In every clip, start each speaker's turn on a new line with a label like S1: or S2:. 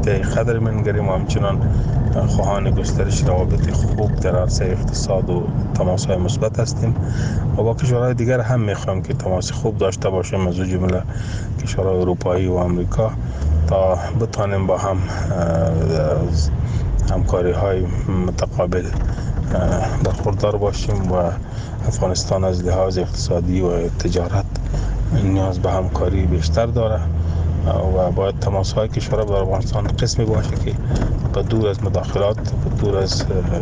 S1: رابطه قدر منگریم و همچنان خواهان گسترش روابط خوب در عرصه اقتصاد و تماس‌های مثبت هستیم و با کشورهای دیگر هم می‌خوایم که تماس خوب داشته باشیم، از جمله کشورهای اروپایی و آمریکا، تا بتانیم با هم همکاری‌های متقابل برخوردار باشیم و افغانستان از لحاظ اقتصادی و تجارت نیاز به همکاری بیشتر داره و باید تماس‌های کشورها در افغانستان قسمی باشه که به دور از مداخلات، به دور از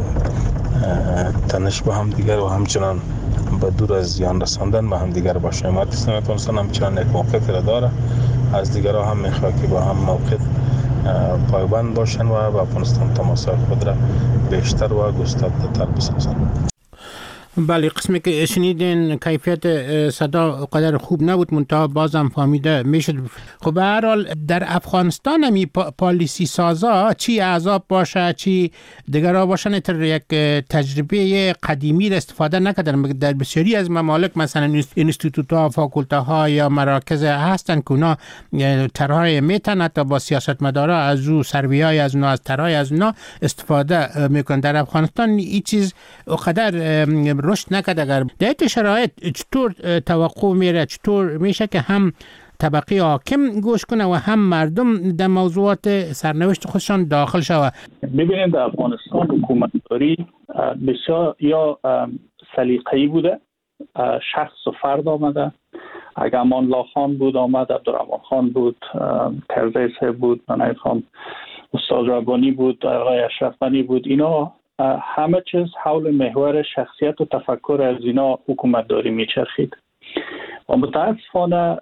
S1: تنش با هم دیگر و همچنان به دور از زیان رساندن به هم دیگر باشه. حمایت اسلامی افغانستان همچنان یک موقعیت را داره، از دیگرها هم میخواد که با هم موقعیت پایبند باشن و به افغانستان تماس‌های خود را بیشتر و گسترده‌تر بسازند.
S2: بله، قسمی که شنیدین کیفیت صدا قدر خوب نبود، منتها بازم فهمیده میشد. خب به هر حال در افغانستان همی پالیسی سازا چی اعضاب باشه چی دیگرها باشن تر یک تجربه قدیمی را استفاده نکردن. در بسیاری از ممالک مثلا اینستیتوت‌ها، فاکولته‌ها یا مراکز هستن که اونا طرحهای میتن تا با سیاستمدارا از او سرویای از اونا، از طرحهای از اونا استفاده میکنن. در افغانستان این چیز قدر رشد نکرد. اگر در این شرایط چطور توقع میره، چطور میشه که هم طبقه حاکم گوش کنه و هم مردم در موضوعات سرنوشت خودشان داخل شود؟
S3: ببینید در افغانستان حکومتداری بسیار یا سلیقه‌ای بوده، شخص و فرد آمده. اگر امان الله خان بود آمد، عبدالرحمن خان بود، کرزی صاحب بود، من خان استاد ربانی بود، آقای اشرف غنی بود، اینا همه چیز حول محور شخصیت و تفکر از اینا حکومتداری میچرخید و متاسفانه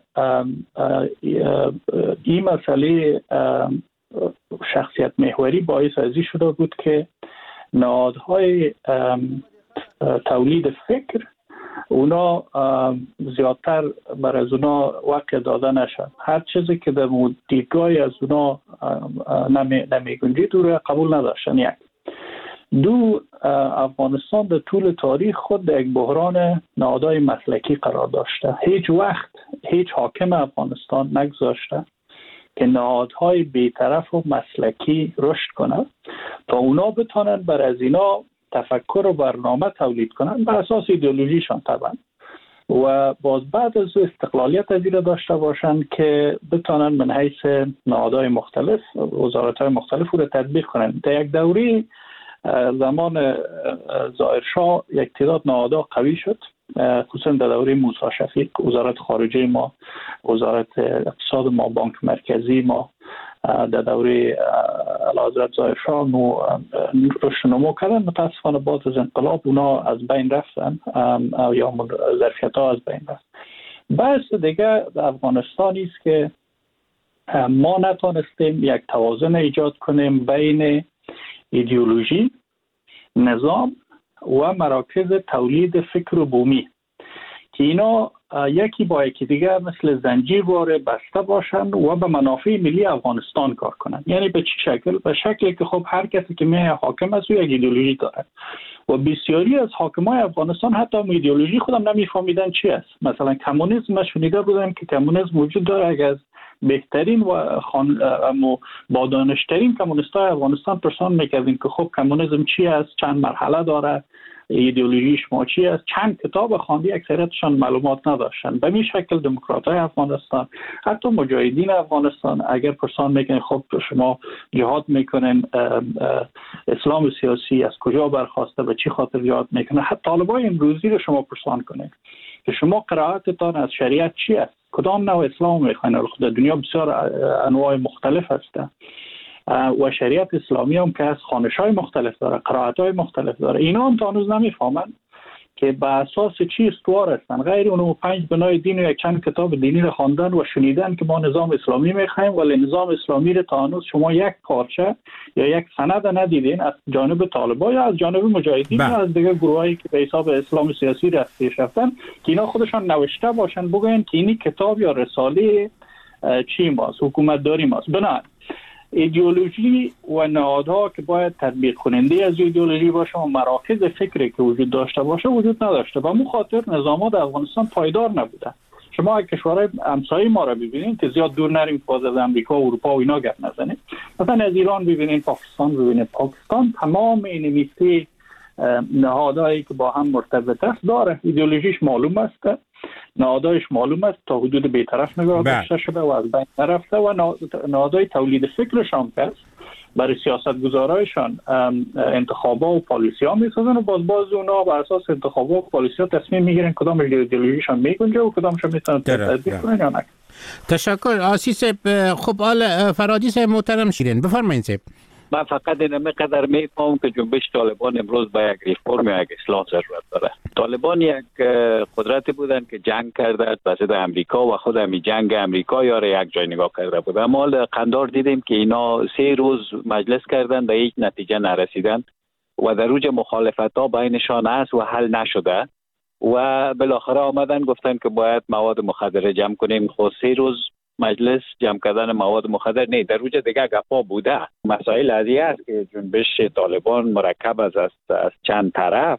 S3: این مسئله شخصیت محوری باعث ازی شده بود که نهادهای تولید فکر اونا زیادتر بر از اونا وقت داده نشد. هر چیزی که در دیدگاه از اونا نمیگنجید او را قبول نداشتن. یک دو، افغانستان در طول تاریخ خود در یک بحران نهادهای مسلکی قرار داشته. هیچ وقت هیچ حاکم افغانستان نگذاشته که نهادهای بی‌طرف و مسلکی رشد کنند تا اونا بتونن بر از اینا تفکر و برنامه تولید کنند بر اساس ایدئولوژیشان طبعا و باز بعد از استقلالیت از این داشته باشند که بتونن من حیث نهادهای مختلف، وزارت‌های مختلف رو تطبیق کنند. در یک دوره زمان ظاهرشاه یک تعداد نهادها قوی شد، خصوصا در دوره موسی شفیق، وزارت خارجه ما، وزارت اقتصاد ما، بانک مرکزی ما در دوره اعلیحضرت ظاهرشاه رشد نمو کردن. متاسفانه بعد از انقلاب اونا از بین رفتن یا ظرفیت ها از بین رفت. بحث دیگه در افغانستان است که ما نتونستیم یک توازن ایجاد کنیم بین ایدئولوژی، نظام و مراکز تولید فکر و بومی که اینا یکی با یکی دیگر مثل زنجیروار بسته باشن و به منافع ملی افغانستان کار کنن. یعنی به چه شکل؟ به شکلی که خب هر کسی که میه حاکم است او یک ایدئولوژی داره و بسیاری از حاکمای افغانستان حتی ایدئولوژی خودم نمیفهمیدن چی است. مثلا کمونیسم شنیده بودم که کمونیسم وجود داره، اگر بهترین و با دانشترین کمونیستای افغانستان پرسان میکردیم که خب کمونیسم چی است، چند مرحله داره، ایدئولوژی شما چی است، چند کتاب خواندی، اکثریتشان معلومات نداشتن. به این شکل دموکرات‌های افغانستان، حتی مجاهدین افغانستان اگر پرسان میکنین خب شما جهاد میکنین، اسلام سیاسی از کجا برخواسته، به چی خاطر جهاد میکنه، حتی طالبای امروزی رو شما پرسان کنین که شما قرائتتان از شریعت چی است، کدام نوع اسلام میخواین. در دنیا بسیار انواع مختلف هستند و شریعت اسلامی هم که از خوانش‌های مختلف داره، قرائت‌های مختلف داره. اینا هم تا هنوز نمیفهمن که به اساس چی استوار هستن، غیر اونو 5 بنای دین و یک چند کتاب دینی رو خواندن و شنیدن که ما نظام اسلامی میخوایم، ولی نظام اسلامی رو تا هنوز شما یک پارچه یا یک سند ندیدین از جانب طالبان یا از جانب مجاهدین یا از دیگه گروهایی که به حساب اسلام سیاسی رفتیش رفتن که اینا خودشان نوشته باشن بگن که اینی کتاب یا رساله چی ماست، حکومت داری ماست. بنابراین ایدئولوژی و نهادها که باید تطبیق کننده از ایدئولوژی باشه و مراکز فکری که وجود داشته باشه وجود نداشته. به مو خاطر نظامات در افغانستان پایدار نبوده. شما کشورهای همسایه ما را ببینید که زیاد دور نریم، باز از امریکا و اروپا و اینا گپ نزنید. مثلا از ایران ببینین، پاکستان ببینین. پاکستان تمام این سه نهادهایی که با هم مرتبط است داره. ایدئولوژیش معلوم است، نهادهایش معلوم است، تا حدود بی‌طرف نگاه داشته شده و از بین نرفته و نهادهای تولید فکرشان است برای سیاستگزارایشان انتخابات و پالیسی ها میسازن و باز اونا بر اساس انتخابات و پالیسی ها تصمیم میگیرن کدام ایدئولوژیشان میگنجه و کدامشان میتونن تطبیق کنن یا نه.
S2: تشکر آسیس. خب آل فرادی صاحب محترم شیرین بفرمایید صاحب.
S4: من فقط اینم قدر میفهمم که جنبش طالبان امروز با یک ریفرم یا یک اصلاح ضرورت داره. طالبان یک قدرتی بودن که جنگ کرده وسط امریکا و خود همی جنگ امریکا یا یک جای نگاه کرده بود. اما قندار دیدیم که اینا 3 روز مجلس کردن و هیچ نتیجه نرسیدن و در اوج مخالفت ها بینشان است و حل نشده و بالاخره آمدن گفتن که باید مواد مخدر جمع کنیم. خود 3 روز مجلس جمع کردن مواد مخدر نه، در روز دیگه گپا بوده. مسائل ازی است که جنبش طالبان مرکب از چند طرف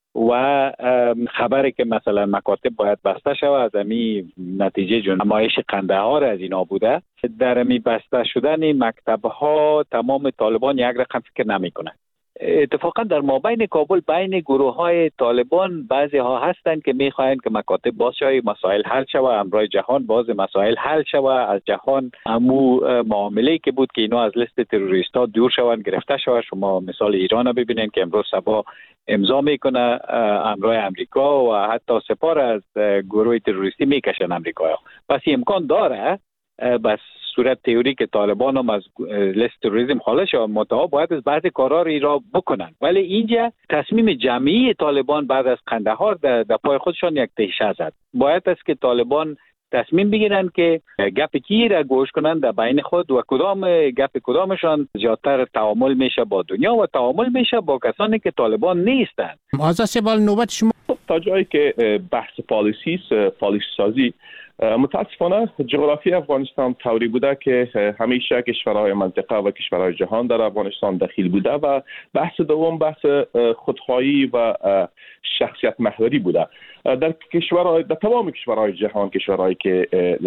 S4: و خبری که مثلا مکاتب باید بسته شود از امی نتیجه نمایش قندهار از اینا بوده. در امی بسته شدن مکتب ها تمام طالبان یک رقم فکر نمی کنه. اتفاقا در مابین کابل بین گروه های طالبان بعضی ها هستند که میخواهند که مکاتب باز شود، مسائل حل شود، امرای جهان باز مسائل حل شود، از جهان امو معامله که بود که اینا از لیست تروریست ها دور شوند گرفته شود. شما مثال ایران رو ببینید که امروز صبح امضا میکنه امرای امریکا و حتی سپار از گروه تروریستی میکشن امریکا. پس امکان داره بس صورت تئوری که طالبان هم از لیست تروریسم خارج شوند، متأ باید از بعضی کارا را بکنن. ولی اینجا تصمیم جمعی طالبان بعد از قندهار در پای خودشان یک تیشه زد. باید است که طالبان تصمیم بگیرن که گپ کی را گوش کنن در بین خود و کدامشان زیادتر تعامل میشه با دنیا و تعامل میشه با کسانی که طالبان نیستند.
S2: آزاد سبال نوبت شما.
S5: تا جایی که بحث پالیسی سازی، متاسفانه جغرافی افغانستان طوری بوده که همیشه کشورهای منطقه و کشورهای جهان در افغانستان دخیل بوده و بحث دوم بحث خودخواهی و شخصیت محوری بوده. در تمام کشورهای جهان، کشورهایی که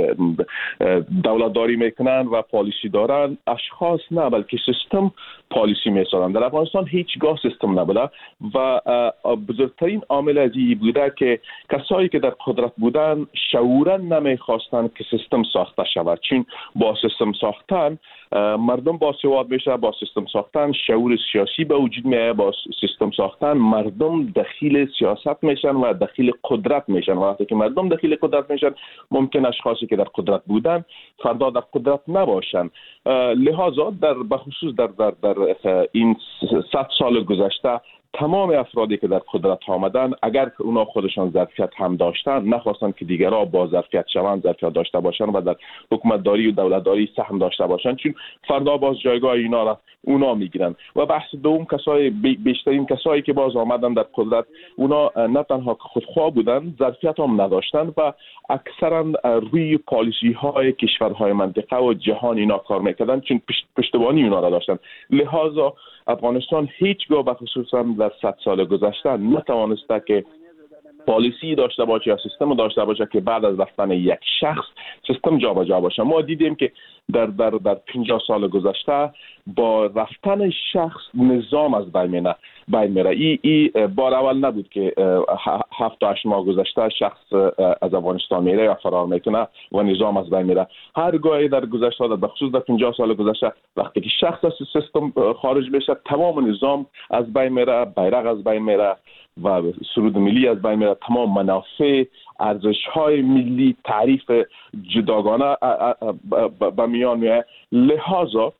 S5: دولتداری میکنن و پالیسی دارن، اشخاص نه بلکه سیستم پالیسی میسازن. در افغانستان هیچگاه سیستم نبوده و بزرگترین عامل از این بوده که کسایی که در قدرت بودن شعورا نمیخواستن که سیستم ساخته شود، چون با سیستم ساختن مردم باسواد میشه، با سیستم ساختن شعور سیاسی به وجود میاد، با سیستم ساختن مردم دخیل سیاست میشن و دخیل قدرت میشن. وقتی که مردم دخیل قدرت میشن ممکن اشخاصی که در قدرت بودن فردا در قدرت نباشن. لذا در بخصوص در این 100 سال گذشته تمام افرادی که در قدرت آمدن، اگر که اونا خودشان ظرفیت هم داشتن، نخواستن که دیگرها با ظرفیت شوند، ظرفیت داشته باشن و در حکومتداری و دولتداری سهم داشته باشن، چون فردا باز جایگاه اینا را اونا میگیرن. و بحث دوم، بیشترین کسایی که باز آمدن در قدرت، اونا نه تنها خودخواه بودن، ظرفیت هم نداشتن و اکثرا روی پالیسی های کشورهای منطقه و جهان اینا کار میکردن، چون پشتیبانی اونا را داشتن. لذا افغانستان هیچگاه بخصوصا در 100 سال گذشته نتوانسته که پالیسی داشته باشه یا سیستم داشته باشه که بعد از رفتن یک شخص سیستم جابجا باشه. ما دیدیم که در 50 سال گذشته با رفتن شخص نظام از بین میره. این بار اول نبود که 7-8 ماه گذشته شخص از افغانستان میره یا فرار میکنه و نظام از بین میره. هرگاه در گذشته، در بخصوص در 50 سال گذشته، وقتی که شخص از سیستم خارج بشه تمام نظام از بین میره، بیرق از بین میره و سرود ملی از بین میره، تمام منافع، ارزش‌های ملی، تعریف جداگانه به میان میاد. لذا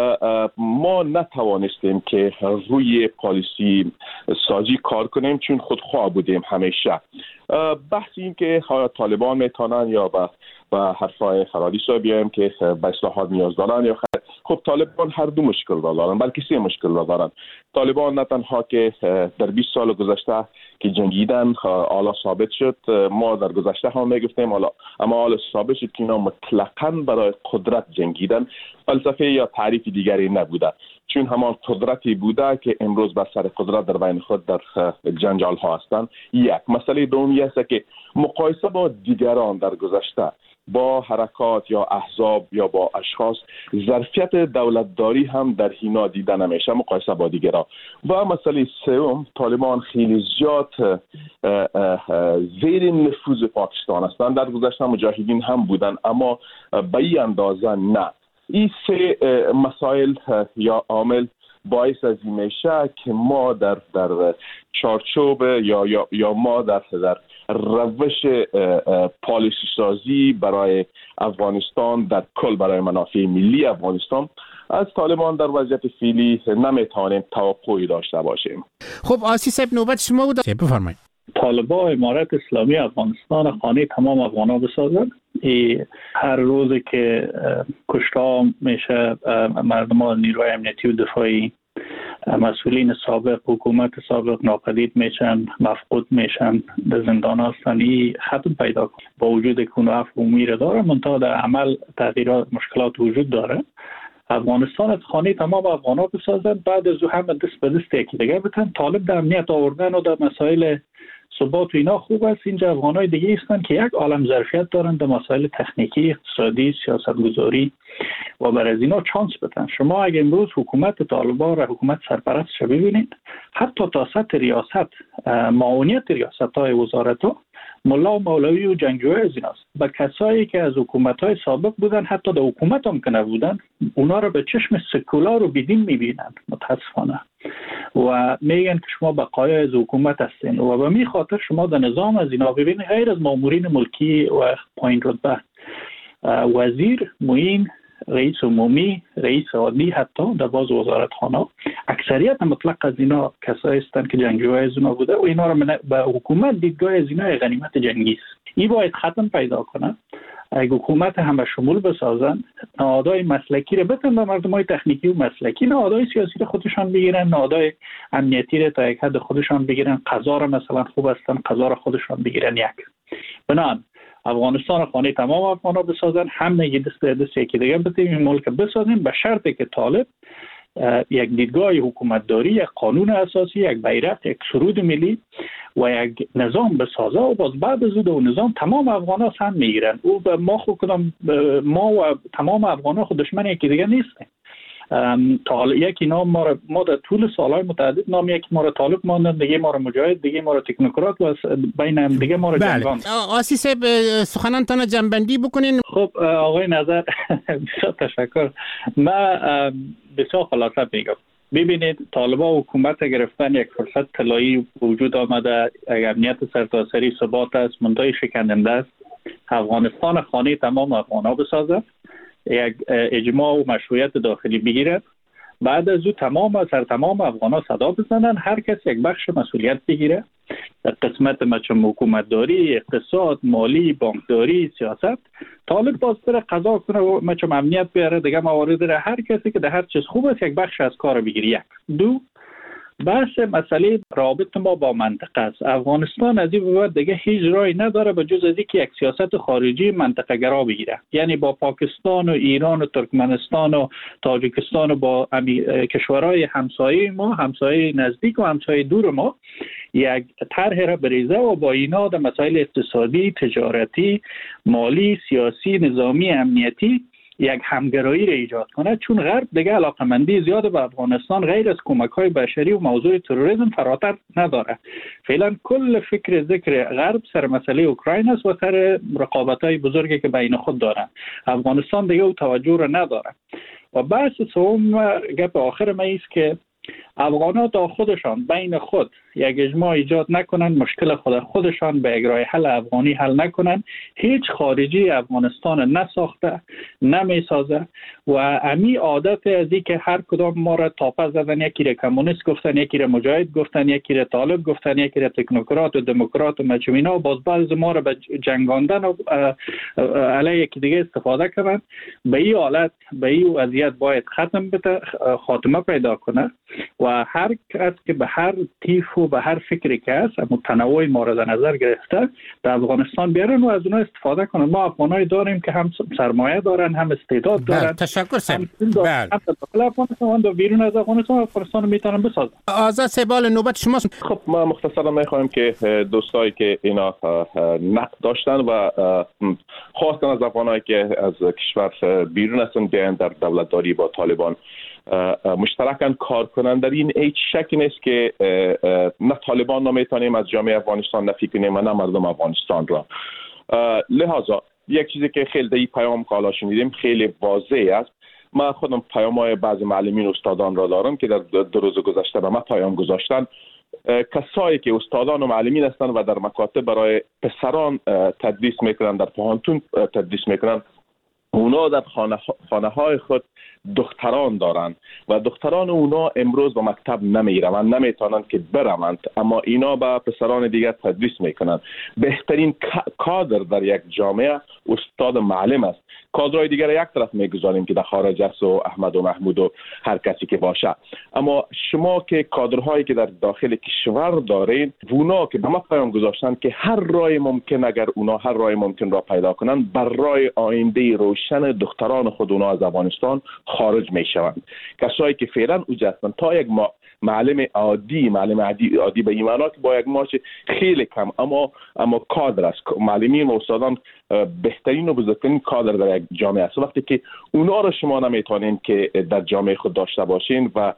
S5: ما نتوانستیم که روی پالیسی سازی کار کنیم، چون خودخواه بودیم همیشه. بحث این که طالبان میتونن یا به حرفای فرادی صاحب بیایم که به اصلاحات نیاز دارن یا خیر. خب طالبان هر دو مشکل را دارن، بلکه 3 مشکل را دارن. طالبان نه تنها که در 20 سال گذشته که جنگیدن حالا ثابت شد، ما در گذشته هم میگفتیم اما حالا ثابت شد که اینا مطلقاً برای قدرت جنگیدن، فلسفه یا تعریف دیگری نبوده، چون همان قدرتی بوده که امروز بر سر قدرت در بین خود در جنجال ها هستند. یک مسئله دومی است که مقایسه با دیگران در گذشته با حرکات یا احزاب یا با اشخاص، ظرفیت دولتداری هم در اینا دیده نمیشه مقایسه با دیگرها. و مسئله سوم، طالبان خیلی زیاد زیر نفوذ پاکستان هستند. در گذشته مجاهدین هم بودن اما به این اندازه نه. این سه مسائل یا عامل باعث از این میشه که ما در چارچوب یا ما در روش پالیسی سازی برای افغانستان در کل، برای منافع ملی افغانستان، از طالبان در وضعیت فعلی نمیتوانیم توقعی داشته باشیم.
S2: خب آسی صاحب نوبت شما بود، بفرمایید.
S3: طالبان امارت اسلامی افغانستان خانه تمام افغان‌ها بسازند. هر روزی که کشته میشه مردم نیروی امنیتی و دفاعی، مسئولین سابق، حکومت سابق ناپدید میشن، مفقود میشن، در زندان هستن، این ختم پیدا کنه. با وجود که اون عفو امید داره، منتها در عمل تغییرات، مشکلات وجود داره. افغانستان از خانه تمام افغان‌ها بسازن، بعد از او هم دست به دست یکی دیگه بتن. طالب در امنیت آوردن و در مسائل ثبات و اینا خوب است. اینجا افغانای دیگه هستن که یک عالم ظرفیت دارن در مسائل تکنیکی، اقتصادی، سیاستگذاری و بر از اینا چانس بدن. شما اگه امروز حکومت طالبان را حکومت سرپرستش ببینید، حتی تا سطح ریاست، معاونیت ریاست‌های وزارت‌ها، ملا و مولوی و جنگجوی از ایناست. و کسایی که از حکومت‌های سابق بودن، حتی در حکومت هم که نبودن، اونا را به چشم سکولار و بیدین می‌بینند متاسفانه و میگن که شما بقایای از حکومت هستین. و به می خاطر شما در نظام از اینا ببینید، غیر از مامورین ملکی و پایین رتبه، وزیر، معین، رئیس عمومی، رئیس عادی، حتی در باز وزارتخانه، اکثریت مطلق از اینا کسایی هستند که جنگجوی از اینا بوده و اینا را به حکومت دیدگاه از اینا غنیمت جنگی است. این باید ختم پیدا کنه. اگه حکومت همه شمول بسازن، نهادهای مسلکی رو بتن به مردمای تکنیکی و مسلکی، نهادهای سیاسی رو خودشان بگیرن، نهادهای امنیتی رو تا یک حد خودشان بگیرن، قضا رو مثلا خوب هستن قضا رو خودشان بگیرن. یک بنان افغانستان خانه تمام افغان‌ها بسازن، همه دست به دست یکی دیگه بتیم این ملک بسازیم، به شرطی که طالب یک دیدگاه حکومتداری، یک قانون اساسی، یک بیرق، یک سرود ملی و یک نظام بسازه و باز بعد از اون نظام تمام افغان‌ها هم میگیرن. او به ما خود کدام، ما و تمام افغان‌ها خود دشمن یکی دیگه نیستیم. یکی نام ما در طول سالهای متعدد نام یکی ما را طالب ماندن، دیگه ما را مجاهد، دیگه ما را تکنوکرات و بین هم دیگه ما را جنگان.
S2: آسی صاحب سخنانتان جنبندی بکنین.
S3: خب آقای نظر بسیار تشکر. من بسیار خلاصه میگم. ببینید طالبان حکومت گرفتن یک فرصت طلایی وجود آمده، امنیت سرتاسری ثبات است، منتهی شکننده است. افغانستان خانه تمام افغان‌ها بسازد، یک اجماع و مشروعیت داخلی بگیرد، بعد از او تمام افغان‌ها صدا بزنن، هر کس یک بخش مسئولیت بگیره در قسمت مثل حکومتداری، اقتصاد، مالی، بانکداری، سیاست. طالب باز بره قضا کنه و مثل امنیت بیاره، دیگه موارد داره، هر کسی که در هر چیز خوب است یک بخش از کار بگیره. یک. دو، بحث مسئله رابط ما با منطقه است. افغانستان از این بعد دیگه هیچ راهی نداره به جز از اینکه یک سیاست خارجی منطقه گرا بگیره، یعنی با پاکستان و ایران و ترکمنستان و تاجیکستان و با کشورهای همسایه ما، همسایه نزدیک و همسایه دور ما، یک طرح را بریزه و با اینا در مسائل اقتصادی، تجارتی، مالی، سیاسی، نظامی، امنیتی یک همگرایی را ایجاد کنه، چون غرب دیگه علاقمندی زیاد به افغانستان غیر از کمک‌های بشری و موضوع تروریسم فراتر نداره. فعلا کل فکر ذکر غرب سر مسئله اوکراین است و سر رقابت‌های بزرگی که بین خود دارن. افغانستان دیگه او توجه را نداره. و بحث سوم گپ آخر ما است که افغان‌ها تا خودشان بین خود یک اجماع ایجاد نکنن، مشکل خودشان به یک راه حل افغانی حل نکنن، هیچ خارجی افغانستان نساخته، نمیسازه و امی عادت از این که هر کدام ما را تاپه زدن، یکی را کمونیست گفتن، یکی را مجاهد گفتن، یکی را طالب گفتن، یکی را تکنوکرات و دموکرات و مجموعینا، باز بعض ما را به جنگاندن و علیه یکی دیگه استفاده کردن. به این حالت، به این وضعیت باید خاتمه پیدا کنه و هر کس که به هر تیف و به هر فکری که هست تنوع مورد نظر گرفته در افغانستان بیارن و از اونها استفاده کنن. ما افغانای داریم که هم سرمایه دارن، هم استعداد دارن.
S2: تشکر سر.
S3: هم داخل افغانستان و بیرون از افغانستان میتونن بسازن.
S2: آزاد سبال نوبت شماست.
S5: خب ما مختصرا میخوایم که دوستایی که اینا نقد داشتن و خواستن از افغانایی که از کشور بیرون هستن بیان در دولتداری با طالبان مشترکاً کار کنند، در این هیچ شکی نیست که نه طالبان نمیتونیم از جامعه افغانستان نفی کنیم و نه مردم افغانستان را. لحاظا یک چیزی که خیلی پیام کالا شنیدیم خیلی واضح است. من خودم پیام‌های بعضی معلمین و استادان را دارم که در 2 روز گذشته به من پیام گذاشتن. کسایی که استادان و معلمین هستند و در مکاتب برای پسران تدریس میکنن، در پوهنتون تدریس میکنن، اونا در خانه های خود دختران دارن و دختران اونا امروز به مکتب نمیروند، نمیتونن که بروند، اما اینا به پسران دیگر تدریس میکنن. بهترین کادر در یک جامعه استاد معلم است. کادرهای دیگر یک طرف میگذاریم که در خارج است و احمد و محمود و هر کسی که باشه، اما شما که کادرهایی که در داخل کشور دارین، اونا که به ما پیام گذاشتن که هر راه ممکن، اگر اونا هر راه ممکن را پیدا کنن، بر راه آینده روشن دختران خود اونا از افغانستان خارج میشوند. کسایی که فعلا اوج هستند تا یک معلم عادی به این معنا که با یک معاش خیلی کم اما کادر است. معلمین و استادان بهترین و بزرگترین کادر در یک جامعه است. وقتی که اونا را شما نمیتونین که در جامعه خود داشته باشین و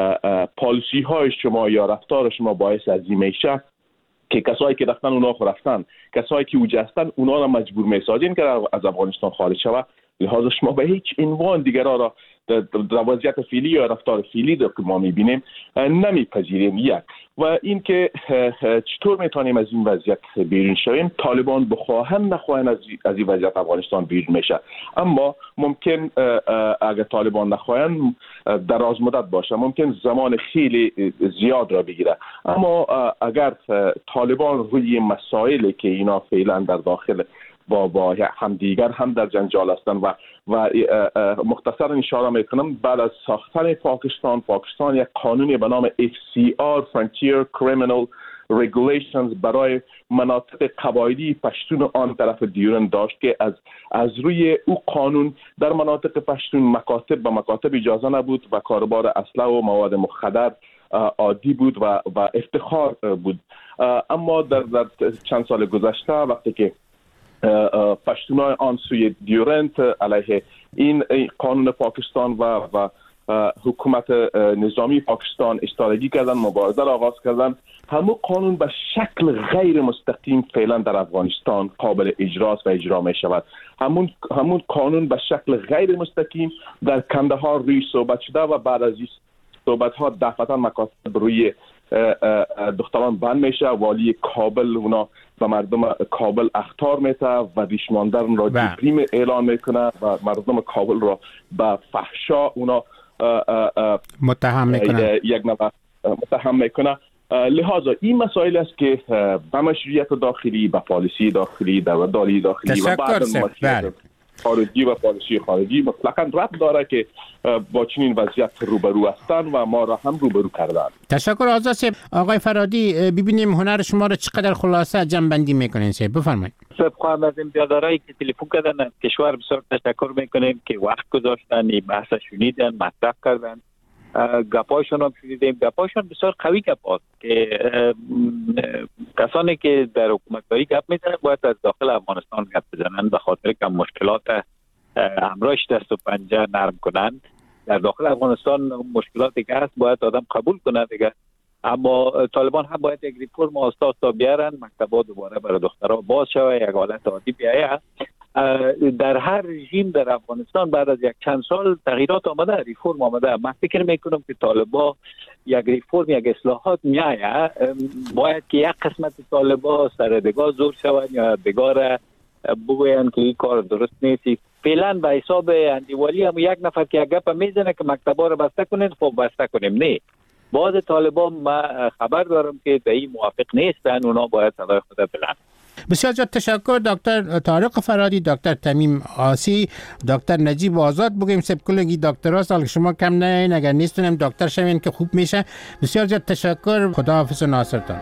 S5: پالیسی های شما یا رفتار شما باعث از این میشه که کسایی که رفتن اونا رفتن، کسایی که اوج هستن اونا را مجبور میسازین که از افغانستان خارج شود. لحاظا شما به هیچ عنوان دیگرها را در وضعیت فعلی یا رفتار فعلی که ما میبینیم نمیپذیریم. یک و این که چطور میتونیم از این وضعیت بیرون شویم. طالبان بخواهن نخواهن از این وضعیت افغانستان بیرون میشه، اما ممکن اگر طالبان نخواهن دراز مدت باشه، ممکن زمان خیلی زیاد را بگیره. اما اگر طالبان روی مسائلی که اینا فعلا در داخل با هم دیگر هم در جنجال هستند و مختصرا اشاره میکنم، بعد از ساختن پاکستان یک قانونی به نام FCR Frontier Criminal Regulations برای مناطق قبایلی پشتون آن طرف دیورن داشت که از روی او قانون در مناطق پشتون مکاتب اجازه نبود و کاروبار اسلحه و مواد مخدر عادی بود و افتخار بود. اما در چند سال گذشته وقتی که پشتونای آن سوی دیورنت علیه این قانون پاکستان و حکومت نظامی پاکستان ایستادگی کردن، مبارزه را آغاز کردن، همون قانون به شکل غیر مستقیم فعلا در افغانستان قابل اجراست و اجرا می شود. همون قانون به شکل غیر مستقیم در کندهار روی صحبت شده و بعد از این صحبت ها دفعتا مکاتب روی دختران بند میشه. والی کابل اونا و مردم کابل اخطار میته و ریشماندن را دیپریم اعلان میکنه و مردم کابل را به فحشا اونا
S2: متهم میکنه،
S5: یک نوع متهم میکنه. لحاظا این مسائل است که به مشروعیت داخلی، به پالیسی داخلی، دولتداری داخلی و بعد خارجی و پالیسی خارجی مطلقاً ربط داره که با چنین وضعیت روبرو هستن و ما را هم روبرو کردن.
S2: تشکر آزاد صاحب. آقای فرادی، ببینیم هنر شما را چقدر خلاصه جمع‌بندی میکنین صاحب، بفرمایید.
S4: خواهم از این بیادارایی که تلفن کردن از کشور بسیار تشکر میکنیم که وقت گذاشتن، این بحث شنیدن، مطرح کردن، گپاشون هم شنیدیم. گپاشون بسیار قوی گپاست که کسانی که در حکومتداری گپ میزنن باید از داخل افغانستان گپ بزنن، به خاطر که مشکلات همراهش دست و پنجه نرم کنند. در داخل افغانستان مشکلاتی که هست باید آدم قبول کنه دیگه. اما طالبان هم باید یک ریفرم آستا بیارن، مکتبا دوباره برای دخترها باز شوه، یک حالت عادی بیایه. در هر رژیم در افغانستان بعد از یک چند سال تغییرات آمده، ریفرم آمده. من فکر میکنم که طالبا یک ریفرم، یک اصلاحات میایه، باید که یک قسمت طالبا سر دگاه زور شوند یا دگاه بگوین که این کار درست نیست. فعلا به حساب اندیوالی هم یک نفر که یک گپ میزنه که مکتبا رو بسته کنین، خب بسته کنیم. نه، بعض طالبان ما خبر دارم که به این موافق نیستن، اونا باید صدای خود بلند.
S2: بسیار زیاد تشکر دکتر طارق فرادی، دکتر تمیم آسی، دکتر نجیب آزاد. بگیم سبکلگی دکترها سال شما کم نه اگر نیستونم دکتر شوین که خوب میشه. بسیار زیاد تشکر. خداحافظ و ناصرتان.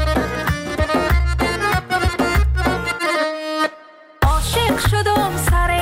S6: عاشق شدم سر